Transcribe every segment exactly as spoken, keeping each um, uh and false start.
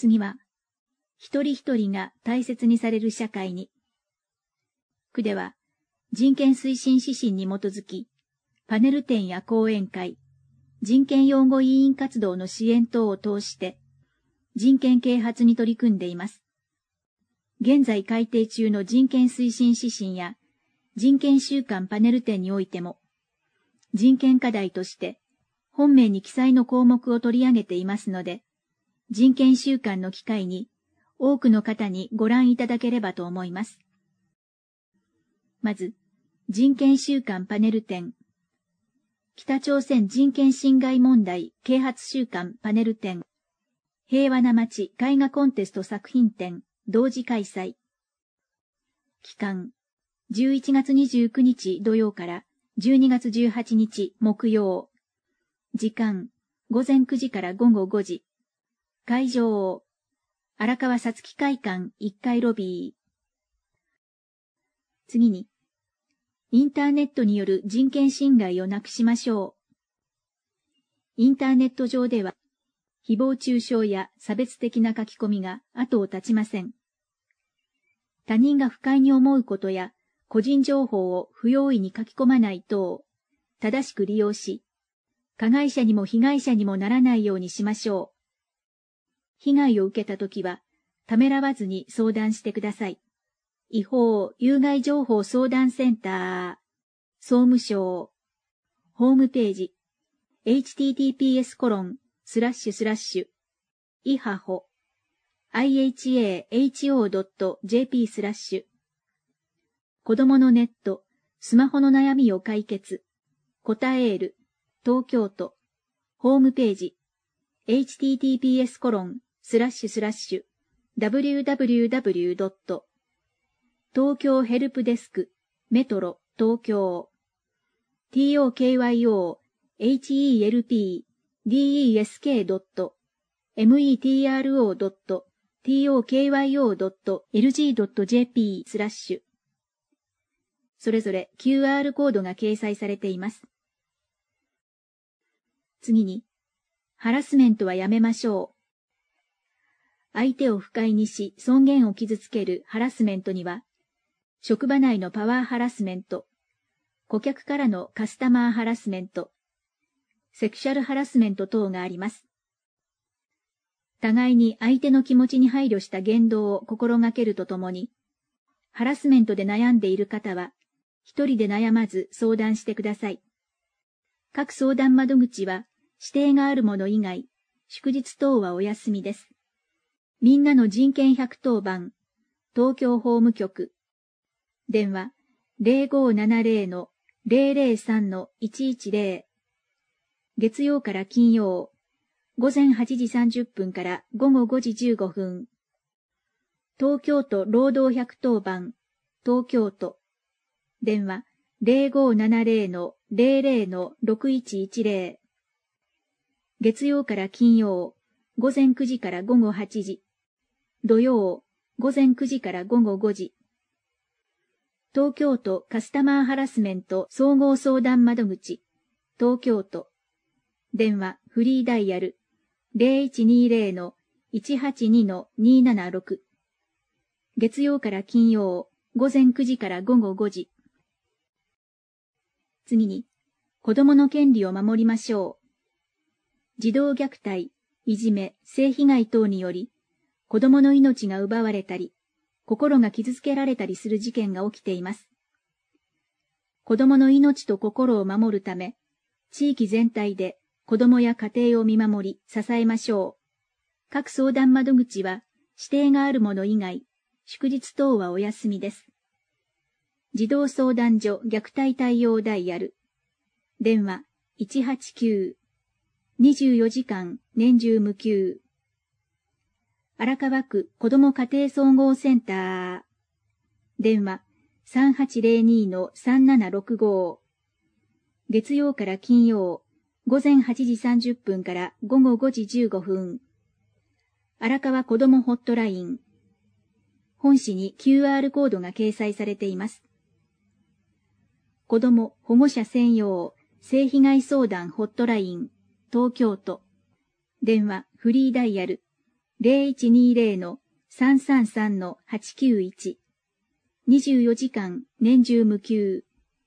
次は、一人一人が大切にされる社会に。区では、人権推進指針に基づき、パネル展や講演会、人権擁護委員活動の支援等を通して、人権啓発に取り組んでいます。現在改定中の人権推進指針や人権週間パネル展においても、人権課題として本面に記載の項目を取り上げていますので、人権週間の機会に多くの方にご覧いただければと思います。まず、人権週間パネル展。北朝鮮人権侵害問題啓発週間パネル展。平和な街絵画コンテスト作品展同時開催。期間、じゅういちがつにじゅうくにち土曜からじゅうにがつじゅうはちにち木曜。時間、ごぜんくじからごごごじ。会場、荒川さつき会館いっかいロビー。次に、インターネットによる人権侵害をなくしましょう。インターネット上では、誹謗中傷や差別的な書き込みが後を絶ちません。他人が不快に思うことや個人情報を不用意に書き込まない等を正しく利用し、加害者にも被害者にもならないようにしましょう。被害を受けたときは、ためらわずに相談してください。違法有害情報相談センター、総務省、ホームページ、エイチティーティーピーエスコロンスラッシュスラッシュイハホ アイエイチエーエイチオードットジェーピー スラッシュ子供のネット、スマホの悩みを解決、答える、東京都、ホームページ、エイチティーティーピーエスコロンスラッシュスラッシュダブリューダブリューダブリュードット東京ヘルプデスク、メトロ、東京、トーキョーヘルプデスクドットメトロドットトーキョードットエルジードットジェーピー スラッシュそれぞれ キューアール コードが掲載されています。次に、ハラスメントはやめましょう。相手を不快にし、尊厳を傷つけるハラスメントには、職場内のパワーハラスメント、顧客からのカスタマーハラスメント、セクシャルハラスメント等があります。互いに相手の気持ちに配慮した言動を心がけるとともに、ハラスメントで悩んでいる方は、一人で悩まず相談してください。各相談窓口は指定があるもの以外、祝日等はお休みです。みんなの人権ひゃくとおばん、東京法務局。電話ゼロごーななゼロのゼロゼロさんのいちいちゼロ。月曜から金曜、ごぜんはちじさんじゅっぷんからごごごじじゅうごふん。東京都労働ひゃくとおばん、東京都。電話ゼロごーななゼロのゼロゼロのろくいちいちゼロ。月曜から金曜、ごぜんくじからごごはちじ。土曜、ごぜんくじからごごごじ。東京都カスタマーハラスメント総合相談窓口、東京都。電話フリーダイヤルゼロいちにゼロのいちはちにのにななろく。月曜から金曜、ごぜんくじからごごごじ。次に、子供の権利を守りましょう。児童虐待、いじめ、性被害等により、子供の命が奪われたり、心が傷つけられたりする事件が起きています。子供の命と心を守るため、地域全体で子供や家庭を見守り、支えましょう。各相談窓口は指定があるもの以外、祝日等はお休みです。児童相談所虐待対応ダイヤル。電話いちはちきゅう。にじゅうよじかん年中無休。荒川区子ども家庭総合センター。電話さんはちゼロにのさんななろくご。月曜から金曜、ごぜんはちじさんじゅっぷんからごごごじじゅうごふん。荒川子どもホットライン。本誌に キューアール コードが掲載されています。子ども保護者専用性被害相談ホットライン、東京都。電話フリーダイヤルゼロいちにゼロのさんさんさんのはちきゅういち。にじゅうよじかん年中無休。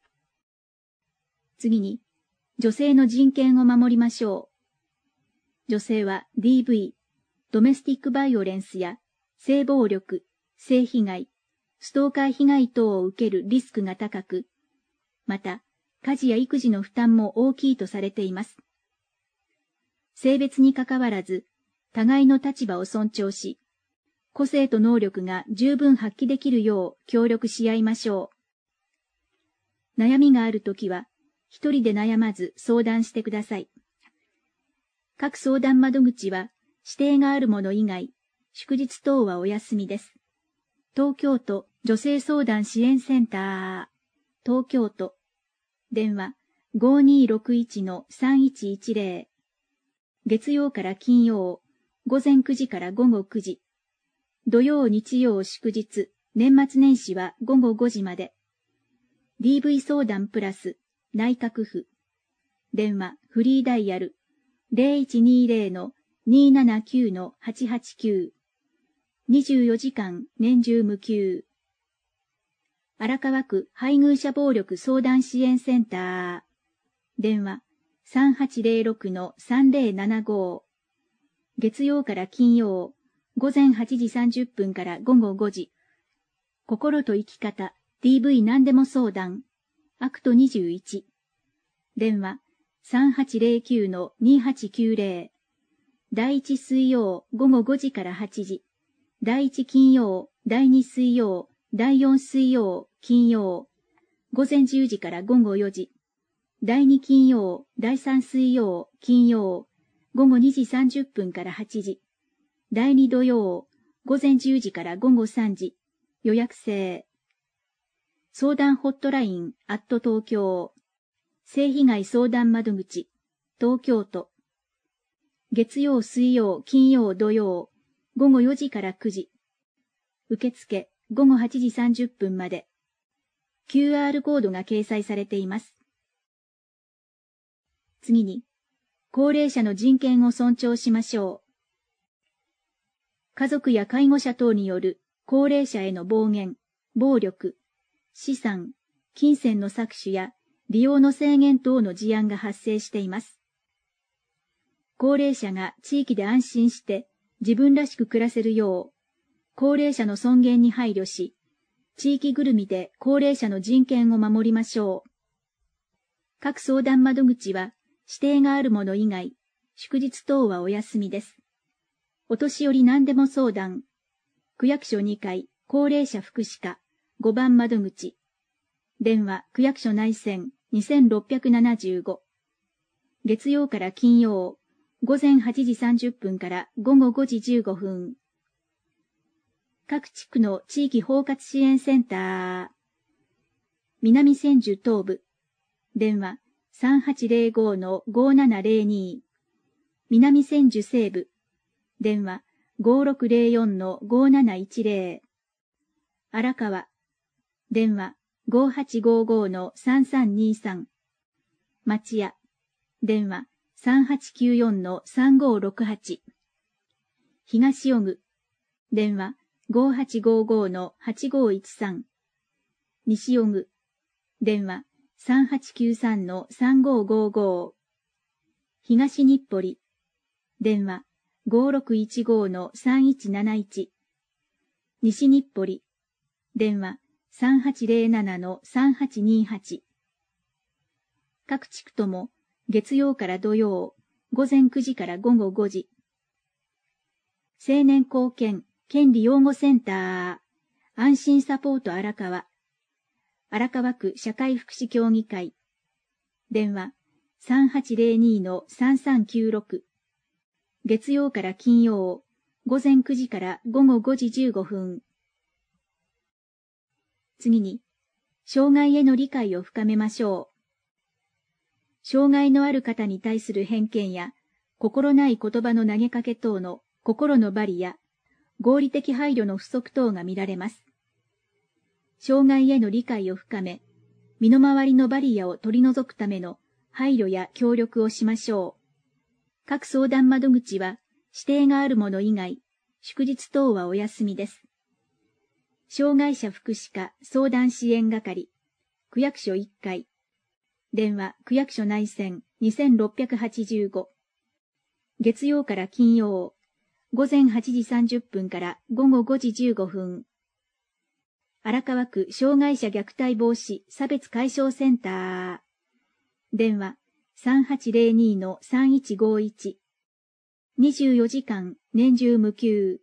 次に、女性の人権を守りましょう。女性は ディーブイ、ドメスティックバイオレンスや性暴力、性被害、ストーカー被害等を受けるリスクが高く、また、家事や育児の負担も大きいとされています。性別にかかわらず、互いの立場を尊重し、個性と能力が十分発揮できるよう協力し合いましょう。悩みがあるときは、一人で悩まず相談してください。各相談窓口は指定があるもの以外、祝日等はお休みです。東京都女性相談支援センター、東京都、電話 ごーにーろくいちのさんいちいちゼロ、月曜から金曜、午前くじから午後くじ、土曜日曜祝日、年末年始は午後ごじまで、ディーブイ 相談プラス、内閣府、電話フリーダイヤルゼロいちにゼロのにーななきゅうのはちはちきゅう、にじゅうよじかん年中無休。荒川区配偶者暴力相談支援センター、電話さんはちゼロろくのさんゼロななご、月曜から金曜、午前はちじさんじゅっぷんから午後ごじ、心と生き方 ディーブイ 何でも相談、アクトにじゅういち、電話さんはちゼロきゅうのにはちきゅうゼロ、第一水曜午後ごじからはちじ、第一金曜、第二水曜、第四水曜、金曜、午前じゅうじから午後よじ、第二金曜、第三水曜、金曜、午後にじさんじゅっぷんからはちじ、第二土曜、午前じゅうじから午後さんじ、予約制。相談ホットライン、アット東京。性被害相談窓口、東京都。月曜、水曜、金曜、土曜、午後よじからくじ。受付、午後はちじさんじゅっぷんまで。キューアール コードが掲載されています。次に、高齢者の人権を尊重しましょう。家族や介護者等による高齢者への暴言、暴力、資産、金銭の搾取や利用の制限等の事案が発生しています。高齢者が地域で安心して自分らしく暮らせるよう、高齢者の尊厳に配慮し、地域ぐるみで高齢者の人権を守りましょう。各相談窓口は指定があるもの以外、祝日等はお休みです。お年寄り何でも相談、区役所にかい高齢者福祉課ごばん窓口、電話区役所内線にせんろっぴゃくななじゅうご、月曜から金曜、午前はちじさんじゅっぷんから午後ごじじゅうごふん。各地区の地域包括支援センター、南千住東部、電話さんはちゼロごのごーななゼロに、南千住西部、電話ごろくゼロよんのごーなないちゼロ、荒川、電話ごはちごごのさんさんにさん、町屋、電話さんはちきゅうよんのさんごろくはち、東尾久、電話ごはちごごのはちごいちさん、西尾久、電話さんはちきゅうさんのさんごごご、東日暮里、電話ごろくいちごのさんいちなないち、西日暮里、電話さんはちゼロななのさんはちにはち。各地区とも月曜から土曜、午前くじから午後ごじ。青年貢献権利擁護センター、安心サポート荒川、荒川区社会福祉協議会、電話さんはちゼロにのさんさんきゅうろく、月曜から金曜、午前くじから午後ごじじゅうごふん。次に、障害への理解を深めましょう。障害のある方に対する偏見や、心ない言葉の投げかけ等の心のバリや、合理的配慮の不足等が見られます。障害への理解を深め、身の回りのバリアを取り除くための配慮や協力をしましょう。各相談窓口は指定があるもの以外、 祝日等はお休みです。障害者福祉課相談支援係、区役所いっかい。電話、区役所内線にせんろっぴゃくはちじゅうご。月曜から金曜、午前はちじさんじゅっぷんから午後ごじじゅうごふん。荒川区障害者虐待防止差別解消センター。電話 さんはちゼロに さんいちごいち。にじゅうよじかん年中無休。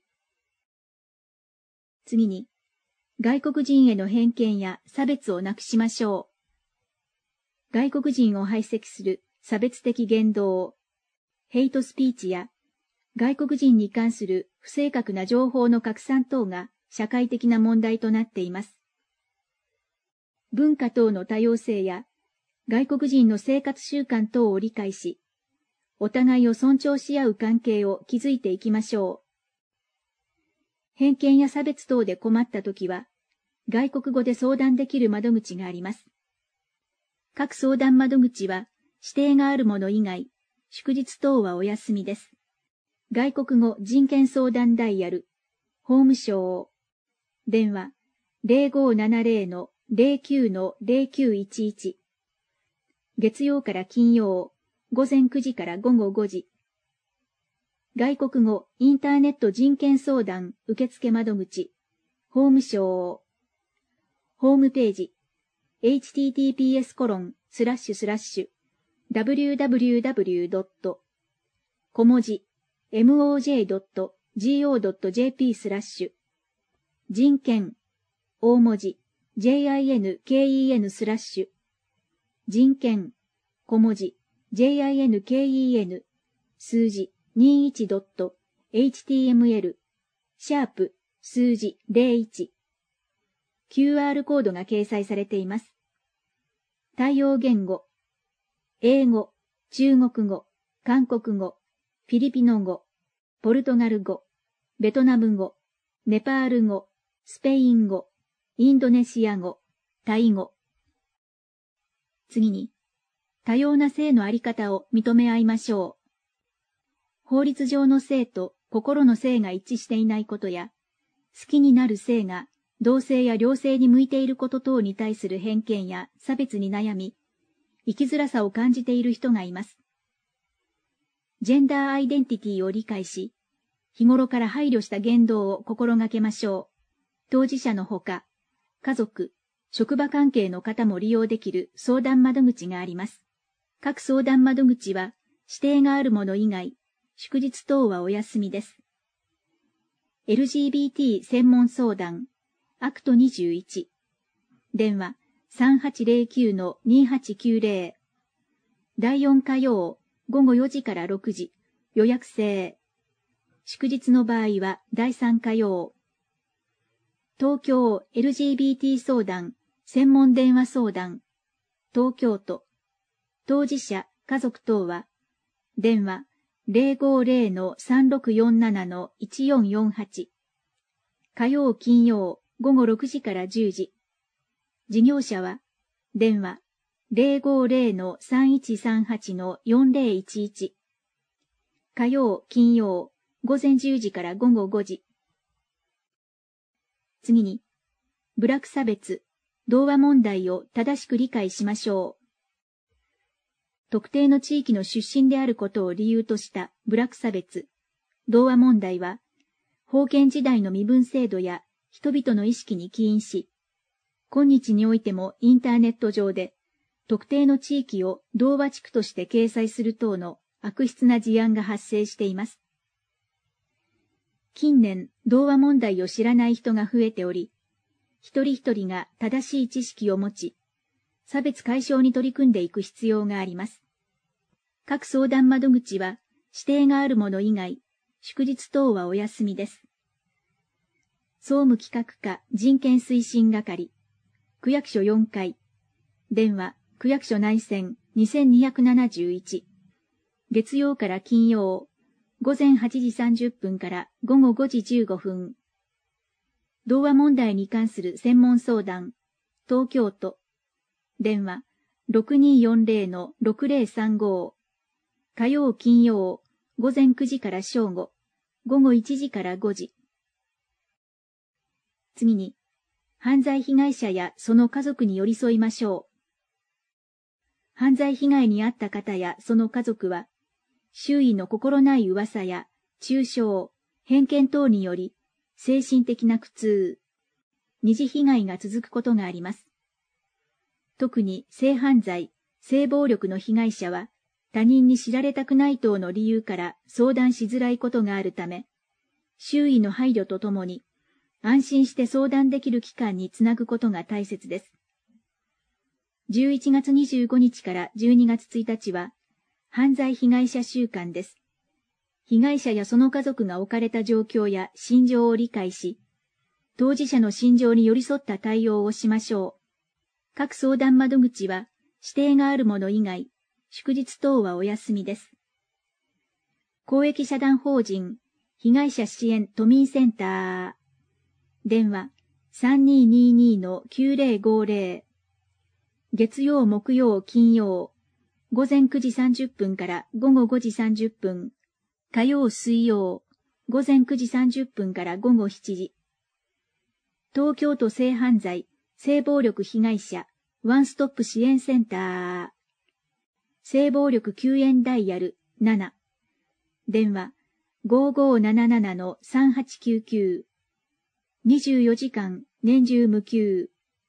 次に、外国人への偏見や差別をなくしましょう。外国人を排斥する差別的言動、ヘイトスピーチや外国人に関する不正確な情報の拡散等が社会的な問題となっています。文化等の多様性や外国人の生活習慣等を理解し、お互いを尊重し合う関係を築いていきましょう。偏見や差別等で困ったときは、外国語で相談できる窓口があります。各相談窓口は指定があるもの以外、祝日等はお休みです。外国語人権相談ダイヤル、法務省、電話 ゼロごーななゼロ ゼロきゅう ゼロきゅういちいち。月曜から金曜、午前くじから午後ごじ。外国語インターネット人権相談受付窓口、法務省、ホームページ、エイチティーティーピーエスコロンスラッシュスラッシュダブリューダブリューダブリュードット小文字 エムオージェードットジーオードットジェーピー スラッシュ人権大文字 ジェイアイエヌケーイーエヌ スラッシュ人権小文字 ジェイアイエヌケーイーエヌ 数字 にじゅういちドットエイチティーエムエル シャープ数字ゼロいち キューアール コードが掲載されています。対応言語、英語、中国語、韓国語、フィリピノ語、ポルトガル語、ベトナム語、ネパール語、スペイン語、インドネシア語、タイ語。次に、多様な性のあり方を認め合いましょう。法律上の性と心の性が一致していないことや、好きになる性が同性や両性に向いていること等に対する偏見や差別に悩み、生きづらさを感じている人がいます。ジェンダーアイデンティティを理解し、日頃から配慮した言動を心がけましょう。当事者のほか、家族、職場関係の方も利用できる相談窓口があります。各相談窓口は指定があるもの以外、祝日等はお休みです。エルジービーティー 専門相談、アクトにじゅういち。電話 さんはちゼロきゅう にはちきゅうゼロ。だいよん火曜、午後よじからろくじ、予約制。祝日の場合はだいさん火曜。東京 エルジービーティー 相談、専門電話相談。東京都。当事者、家族等は、電話 ゼロごゼロ さんろくよんなな いちよんよんはち。火曜金曜、午後ろくじからじゅうじ。事業者は、電話ゼロごゼロ さんいちさんはち よんゼロいちいち。火曜、金曜、午前じゅうじから午後ごじ。次に、部落差別、同和問題を正しく理解しましょう。特定の地域の出身であることを理由とした部落差別、同和問題は、封建時代の身分制度や人々の意識に起因し、今日においてもインターネット上で、特定の地域を同和地区として掲載する等の悪質な事案が発生しています。近年、同和問題を知らない人が増えており、一人一人が正しい知識を持ち、差別解消に取り組んでいく必要があります。各相談窓口は指定があるもの以外、祝日等はお休みです。総務企画課人権推進係、区役所よんかい、電話、区役所内線にせんにひゃくななじゅういち、月曜から金曜、午前はちじさんじゅっぷんから午後ごじじゅうごふん。同和問題に関する専門相談、東京都、電話ろくにーよんゼロ ろくゼロさんご、火曜金曜、午前くじから正午、 ごごいちじからごじ。次に、犯罪被害者やその家族に寄り添いましょう。犯罪被害に遭った方やその家族は、周囲の心ない噂や中傷、偏見等により、精神的な苦痛、二次被害が続くことがあります。特に性犯罪、性暴力の被害者は、他人に知られたくない等の理由から相談しづらいことがあるため、周囲の配慮とともに、安心して相談できる機関につなぐことが大切です。じゅういちがつにじゅうごにちからじゅうにがつついたちは、犯罪被害者週間です。被害者やその家族が置かれた状況や心情を理解し、当事者の心情に寄り添った対応をしましょう。各相談窓口は指定があるもの以外、祝日等はお休みです。公益社団法人被害者支援都民センター電話 さんにーにーにーのきゅうぜろごぜろ 月曜木曜金曜午前くじさんじゅっぷんから午後ごじさんじゅっぷん、火曜水曜午前くじさんじゅっぷんから午後しちじ。東京都性犯罪性暴力被害者ワンストップ支援センター性暴力救援ダイヤルなな電話 ごーごーななななのさんはちきゅうきゅう にじゅうよじかん年中無休。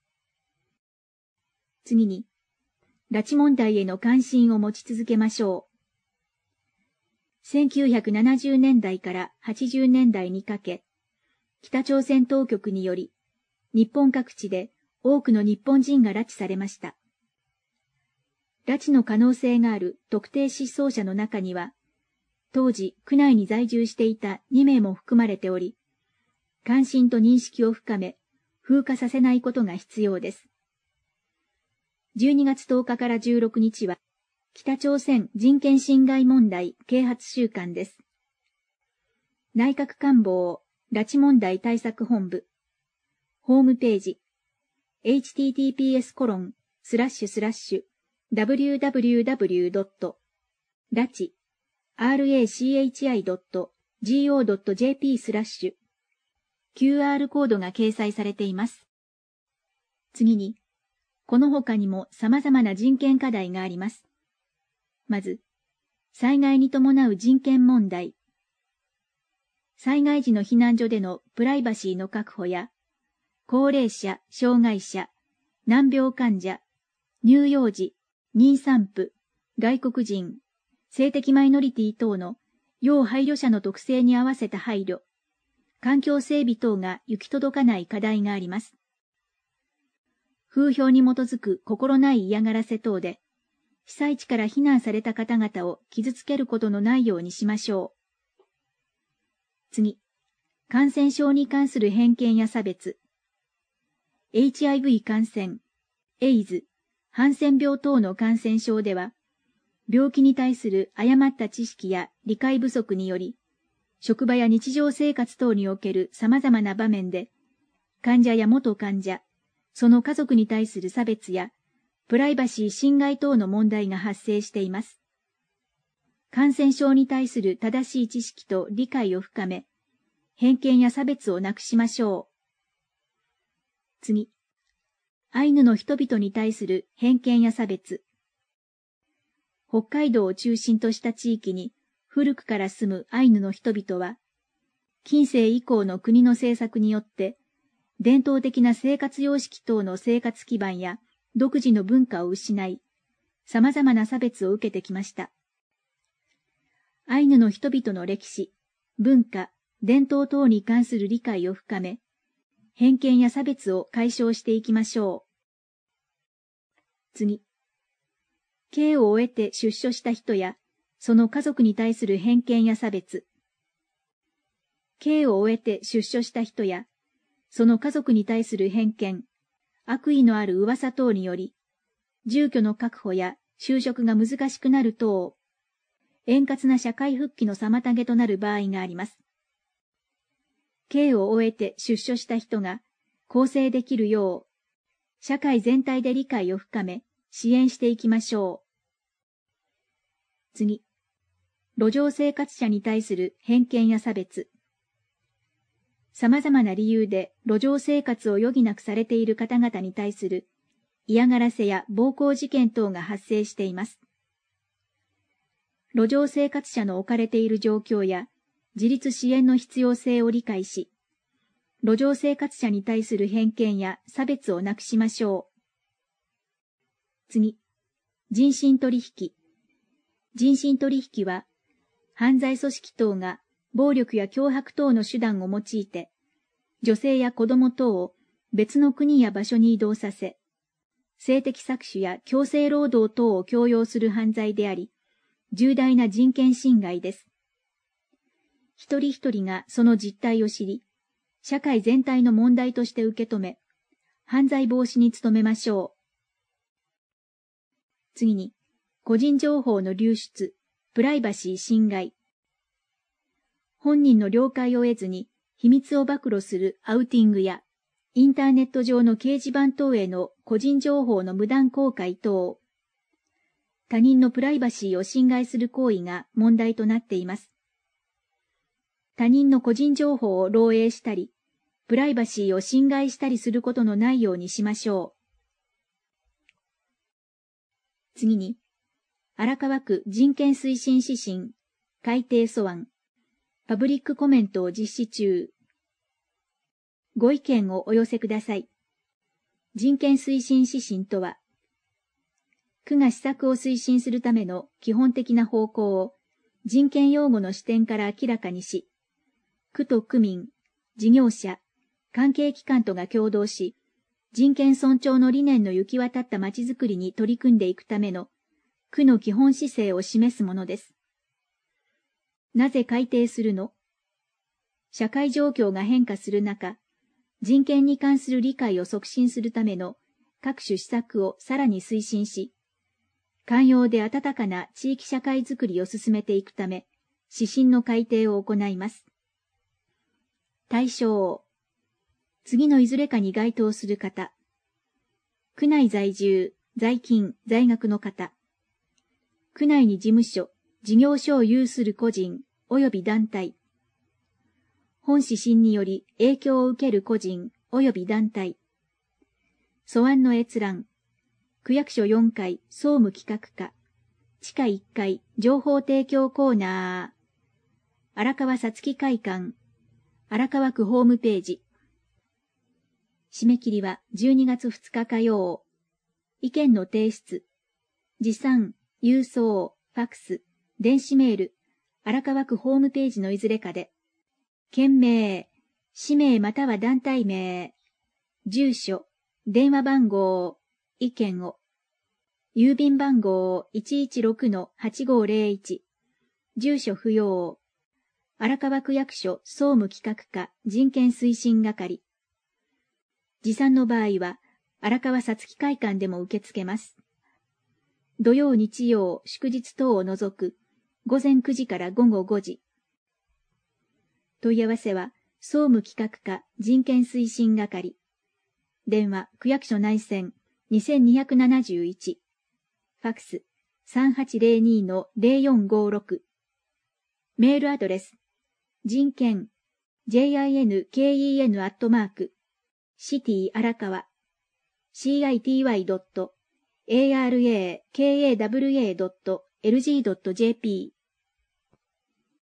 次に、拉致問題への関心を持ち続けましょう。せんきゅうひゃくななじゅうねんだいからはちじゅうねんだいにかけ、北朝鮮当局により、日本各地で多くの日本人が拉致されました。拉致の可能性がある特定失踪者の中には、当時区内に在住していたにめいも含まれており、関心と認識を深め、風化させないことが必要です。じゅうにがつとおかからじゅうろくにちは、北朝鮮人権侵害問題啓発週間です。内閣官房拉致問題対策本部ホームページ エイチティーティーピーエスコロンスラッシュスラッシュダブリューダブリューダブリュードットラチ ラチ ドット ジーオー ドット ジェーピー スラッシュ キューアール コードが掲載されています。次に、この他にも様々な人権課題があります。まず、災害に伴う人権問題。災害時の避難所でのプライバシーの確保や、高齢者、障害者、難病患者、乳幼児、妊産婦、外国人、性的マイノリティ等の要配慮者の特性に合わせた配慮、環境整備等が行き届かない課題があります。風評に基づく心ない嫌がらせ等で、被災地から避難された方々を傷つけることのないようにしましょう。次、感染症に関する偏見や差別。エイチアイブイ 感染、エイズ、ハンセン病等の感染症では、病気に対する誤った知識や理解不足により、職場や日常生活等における様々な場面で、患者や元患者、その家族に対する差別や、プライバシー侵害等の問題が発生しています。感染症に対する正しい知識と理解を深め、偏見や差別をなくしましょう。次、アイヌの人々に対する偏見や差別。北海道を中心とした地域に古くから住むアイヌの人々は、近世以降の国の政策によって、伝統的な生活様式等の生活基盤や独自の文化を失い、様々な差別を受けてきました。アイヌの人々の歴史、文化、伝統等に関する理解を深め、偏見や差別を解消していきましょう。次。刑を終えて出所した人や、その家族に対する偏見や差別。刑を終えて出所した人や、その家族に対する偏見、悪意のある噂等により、住居の確保や就職が難しくなる等、円滑な社会復帰の妨げとなる場合があります。刑を終えて出所した人が更生できるよう、社会全体で理解を深め、支援していきましょう。次、 路上生活者に対する偏見や差別。様々な理由で路上生活を余儀なくされている方々に対する嫌がらせや暴行事件等が発生しています。路上生活者の置かれている状況や自立支援の必要性を理解し、路上生活者に対する偏見や差別をなくしましょう。次、人身取引。人身取引は、犯罪組織等が暴力や脅迫等の手段を用いて、女性や子供等を別の国や場所に移動させ、性的搾取や強制労働等を強要する犯罪であり、重大な人権侵害です。一人一人がその実態を知り、社会全体の問題として受け止め、犯罪防止に努めましょう。次に、個人情報の流出、プライバシー侵害。本人の了解を得ずに秘密を暴露するアウティングや、インターネット上の掲示板等への個人情報の無断公開等、他人のプライバシーを侵害する行為が問題となっています。他人の個人情報を漏洩したり、プライバシーを侵害したりすることのないようにしましょう。次に、荒川区人権推進指針、改定素案、パブリックコメントを実施中。ご意見をお寄せください。人権推進指針とは、区が施策を推進するための基本的な方向を人権擁護の視点から明らかにし、区と区民、事業者、関係機関とが共同し、人権尊重の理念の行き渡ったまちづくりに取り組んでいくための区の基本姿勢を示すものです。なぜ改定するの？社会状況が変化する中、人権に関する理解を促進するための各種施策をさらに推進し、寛容で温かな地域社会づくりを進めていくため、指針の改定を行います。対象。次のいずれかに該当する方。区内在住、在勤、在学の方。区内に事務所、事業所を有する個人及び団体。本指針により影響を受ける個人及び団体。素案の閲覧。区役所よんかい総務企画課。地下いっかい情報提供コーナー。荒川さつき会館。荒川区ホームページ。締め切りはじゅうにがつふつか火曜。意見の提出。持参、郵送、ファクス、電子メール、荒川区ホームページのいずれかで。県名、氏名または団体名、住所、電話番号、意見を。郵便番号 いちいちろくのはちごーぜろいち。住所不要。荒川区役所総務企画課人権推進係。持参の場合は、荒川さつき会館でも受け付けます。土曜日曜祝日等を除く、午前くじから午後ごじ。問い合わせは、総務企画課人権推進係。電話、区役所内線にせんにひゃくななじゅういち。ファクス さんはちぜろにのぜろよんごろく。メールアドレス、人権、ジンケン アットマーク、シティ荒川、シーアイティーワイドットエーアールエーケーエーダブリューエードットエルジードットジェーピー